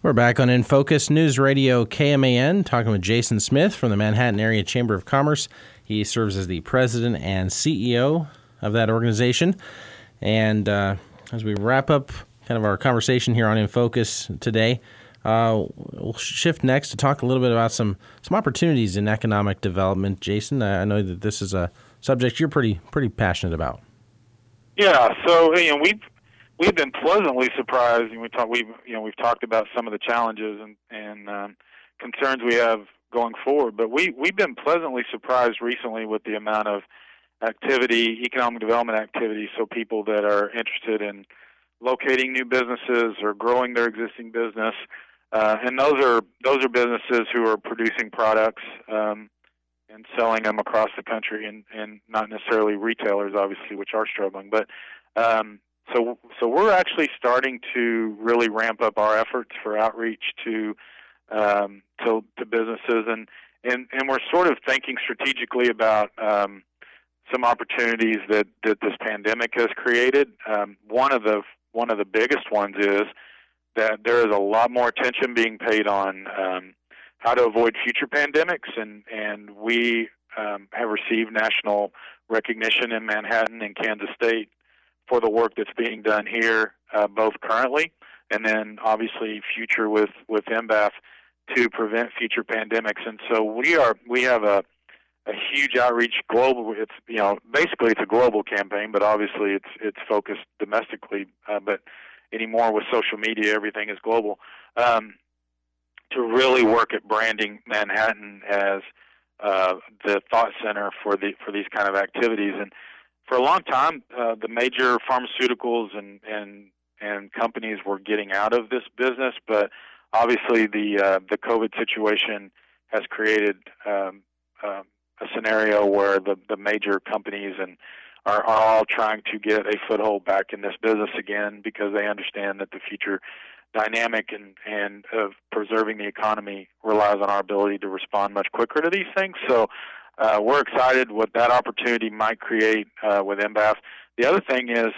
We're back on In Focus News Radio KMAN, talking with Jason Smith from the Manhattan Area Chamber of Commerce. He serves as the president and CEO of that organization. And as we wrap up kind of our conversation here on In Focus today, we'll shift next to talk a little bit about some opportunities in economic development. Jason, I know that this is a subject you're pretty passionate about. Yeah, so we've been pleasantly surprised, and we've talked about some of the challenges and concerns we have going forward. But we've been pleasantly surprised recently with the amount of activity, economic development activity. So people that are interested in locating new businesses or growing their existing business, and those are businesses who are producing products and selling them across the country, and not necessarily retailers, obviously, which are struggling, but. So we're actually starting to really ramp up our efforts for outreach to businesses, and we're sort of thinking strategically about some opportunities that this pandemic has created. One of the biggest ones is that there is a lot more attention being paid on how to avoid future pandemics, and we have received national recognition in Manhattan and Kansas State for the work that's being done here, both currently and then obviously future with NBAF to prevent future pandemics. And so we have a huge outreach global. It's basically it's a global campaign, but obviously it's focused domestically. But anymore with social media, everything is global. To really work at branding Manhattan as the thought center for these kind of activities. And for a long time, the major pharmaceuticals and companies were getting out of this business, but obviously the COVID situation has created a scenario where the major companies are all trying to get a foothold back in this business again, because they understand that the future dynamic and of preserving the economy relies on our ability to respond much quicker to these things. So we're excited what that opportunity might create with NBAF. The other thing is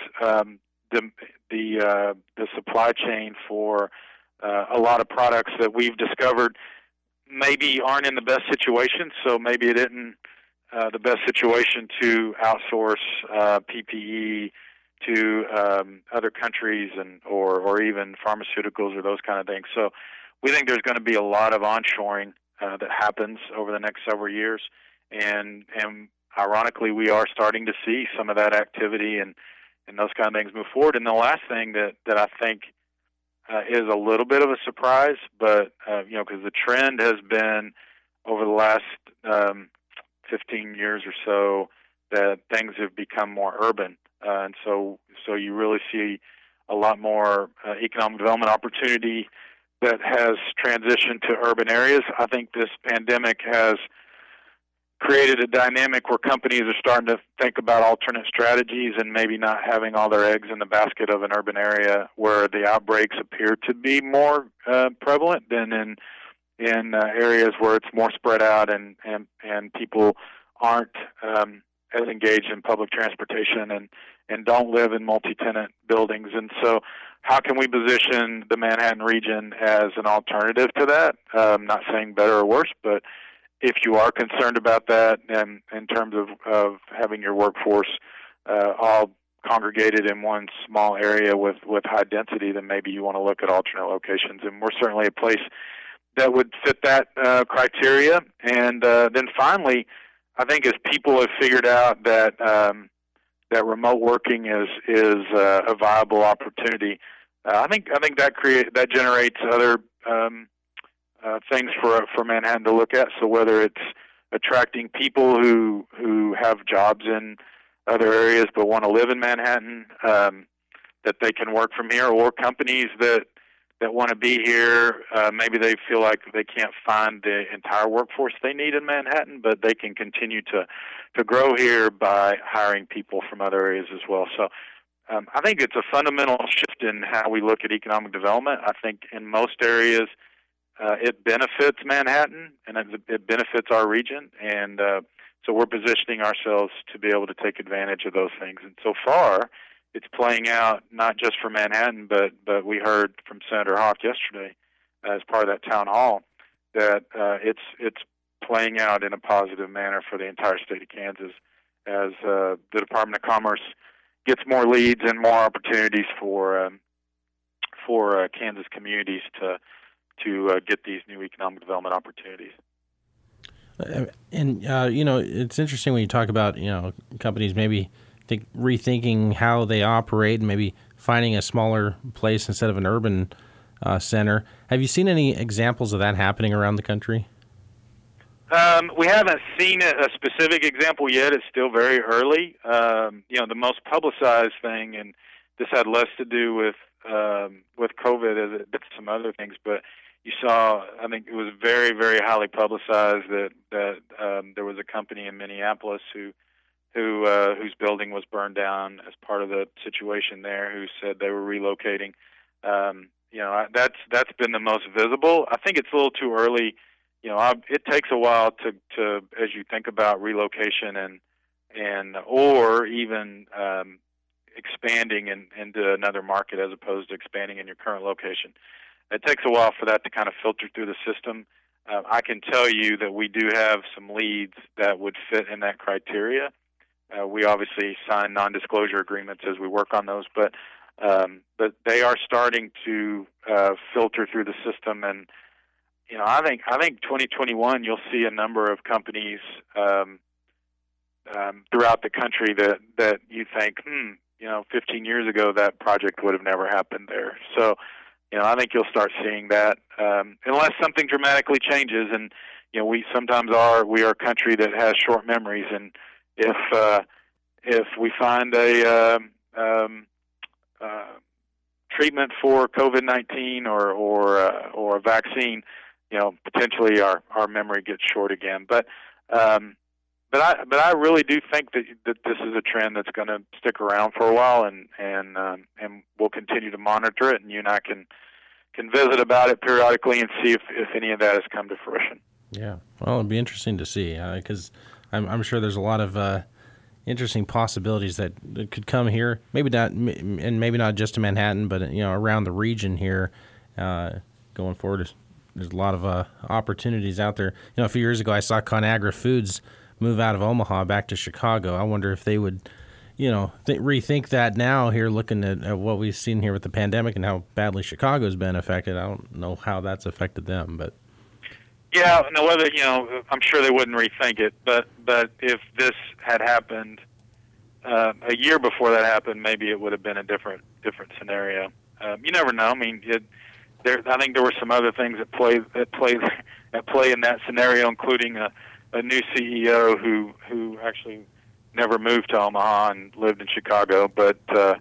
the supply chain for a lot of products that we've discovered maybe aren't in the best situation. So maybe it isn't the best situation to outsource PPE to other countries or even pharmaceuticals or those kind of things. So we think there's going to be a lot of onshoring that happens over the next several years. And ironically, we are starting to see some of that activity and those kind of things move forward. And the last thing that I think is a little bit of a surprise, but because the trend has been over the last 15 years or so that things have become more urban, and so you really see a lot more economic development opportunity that has transitioned to urban areas. I think this pandemic has created a dynamic where companies are starting to think about alternate strategies and maybe not having all their eggs in the basket of an urban area where the outbreaks appear to be more prevalent than in areas where it's more spread out and people aren't as engaged in public transportation and don't live in multi-tenant buildings. And so how can we position the Manhattan region as an alternative to that? Not saying better or worse, but if you are concerned about that, and in terms of having your workforce all congregated in one small area with high density, then maybe you want to look at alternate locations. And we're certainly a place that would fit that criteria. And then finally, I think as people have figured out that that remote working is a viable opportunity, I think that generates other things for Manhattan to look at. So whether it's attracting people who have jobs in other areas but want to live in Manhattan, that they can work from here, or companies that want to be here, maybe they feel like they can't find the entire workforce they need in Manhattan, but they can continue to grow here by hiring people from other areas as well. So I think it's a fundamental shift in how we look at economic development. I think in most areas it benefits Manhattan and it benefits our region, and so we're positioning ourselves to be able to take advantage of those things. And so far, it's playing out not just for Manhattan, but we heard from Senator Hawk yesterday as part of that town hall, that it's playing out in a positive manner for the entire state of Kansas as the Department of Commerce gets more leads and more opportunities for Kansas communities to get these new economic development opportunities. And it's interesting when you talk about companies maybe rethinking how they operate and maybe finding a smaller place instead of an urban center. Have you seen any examples of that happening around the country? We haven't seen a specific example yet. It's still very early. The most publicized thing, and this had less to do with COVID as it did some other things, but you saw, I think it was very, very highly publicized that there was a company in Minneapolis whose building was burned down as part of the situation there, who said they were relocating. That's been the most visible. I think it's a little too early. It takes a while to as you think about relocation and or even expanding into another market as opposed to expanding in your current location. It takes a while for that to kind of filter through the system. I can tell you that we do have some leads that would fit in that criteria. We obviously sign non-disclosure agreements as we work on those, but they are starting to filter through the system. And I think 2021 you'll see a number of companies throughout the country that you think, 15 years ago that project would have never happened there. So, I think you'll start seeing that unless something dramatically changes. And we sometimes we are a country that has short memories, and if we find a treatment for COVID-19 or a vaccine, potentially our memory gets short again. But I really do think that this is a trend that's going to stick around for a while, and we'll continue to monitor it. And you and I can visit about it periodically and see if any of that has come to fruition. Yeah, well, it'd be interesting to see because I'm sure there's a lot of interesting possibilities that could come here. Maybe not just to Manhattan, but around the region here going forward. There's a lot of opportunities out there. A few years ago, I saw ConAgra Foods move out of Omaha back to Chicago. I wonder if they would, rethink that now here, looking at what we've seen here with the pandemic and how badly Chicago's been affected. I don't know how that's affected them, but. Yeah, no, whether, I'm sure they wouldn't rethink it, but if this had happened a year before that happened, maybe it would have been a different scenario. You never know. I mean, I think there were some other things at play in that scenario, including a new CEO who actually never moved to Omaha and lived in Chicago. But so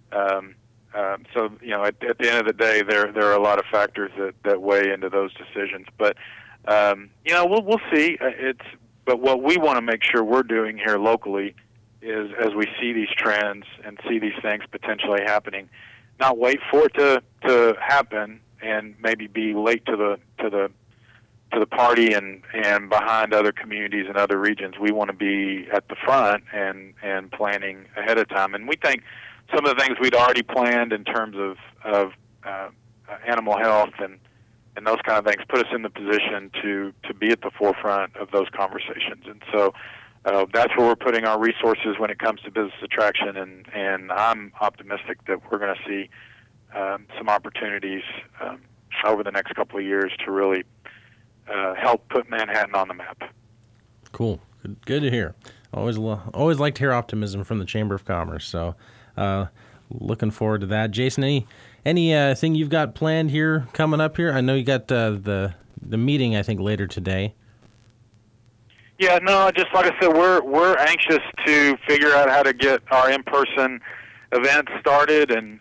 at the end of the day, there are a lot of factors that weigh into those decisions. But we'll see. But what we want to make sure we're doing here locally is, as we see these trends and see these things potentially happening, not wait for it to happen and maybe be late to the party and behind other communities and other regions. We want to be at the front and planning ahead of time. And we think some of the things we'd already planned in terms of animal health and those kind of things put us in the position to be at the forefront of those conversations. And so that's where we're putting our resources when it comes to business attraction. And I'm optimistic that we're going to see some opportunities over the next couple of years to really help put Manhattan on the map. Cool. Good to hear. Always like to hear optimism from the Chamber of Commerce. So looking forward to that. Jason, any thing you've got planned here coming up here? I know you got the meeting, I think, later today. Yeah, no, just like I said, we're anxious to figure out how to get our in-person events started, and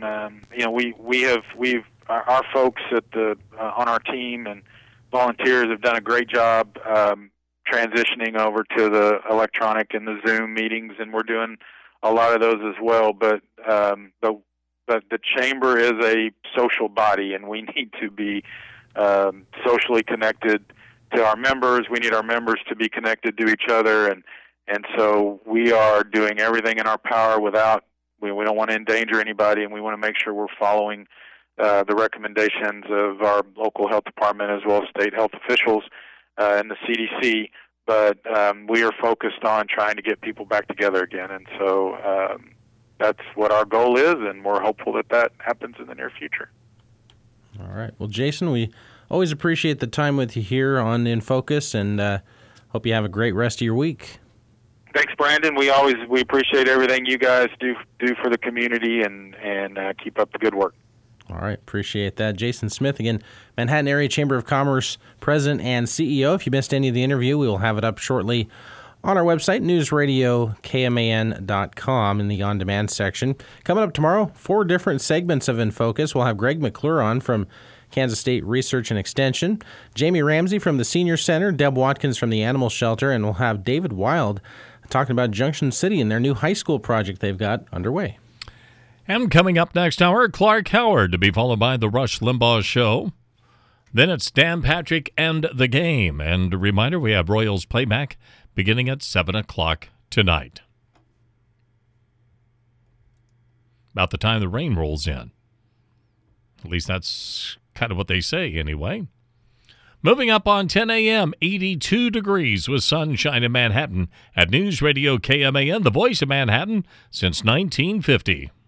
we've our folks at on our team and volunteers have done a great job transitioning over to the electronic and the Zoom meetings, and we're doing a lot of those as well. But the chamber is a social body, and we need to be socially connected to our members. We need our members to be connected to each other, and so we are doing everything in our power without. We don't want to endanger anybody, and we want to make sure we're following the recommendations of our local health department as well as state health officials and the CDC. But we are focused on trying to get people back together again. And so that's what our goal is, and we're hopeful that that happens in the near future. All right. Well, Jason, we always appreciate the time with you here on In Focus, and hope you have a great rest of your week. Thanks, Brandon. We appreciate everything you guys do for the community, and keep up the good work. All right, appreciate that. Jason Smith, again, Manhattan Area Chamber of Commerce President and CEO. If you missed any of the interview, we will have it up shortly on our website, newsradiokman.com, in the on-demand section. Coming up tomorrow, 4 different segments of In Focus. We'll have Greg McClure on from Kansas State Research and Extension, Jamie Ramsey from the Senior Center, Deb Watkins from the Animal Shelter, and we'll have David Wild talking about Junction City and their new high school project they've got underway. And coming up next hour, Clark Howard, to be followed by the Rush Limbaugh Show. Then it's Dan Patrick and the Game. And a reminder, we have Royals playback beginning at 7 o'clock tonight. About the time the rain rolls in. At least that's kind of what they say anyway. Moving up on 10 a.m., 82 degrees with sunshine in Manhattan at News Radio KMAN, the voice of Manhattan since 1950.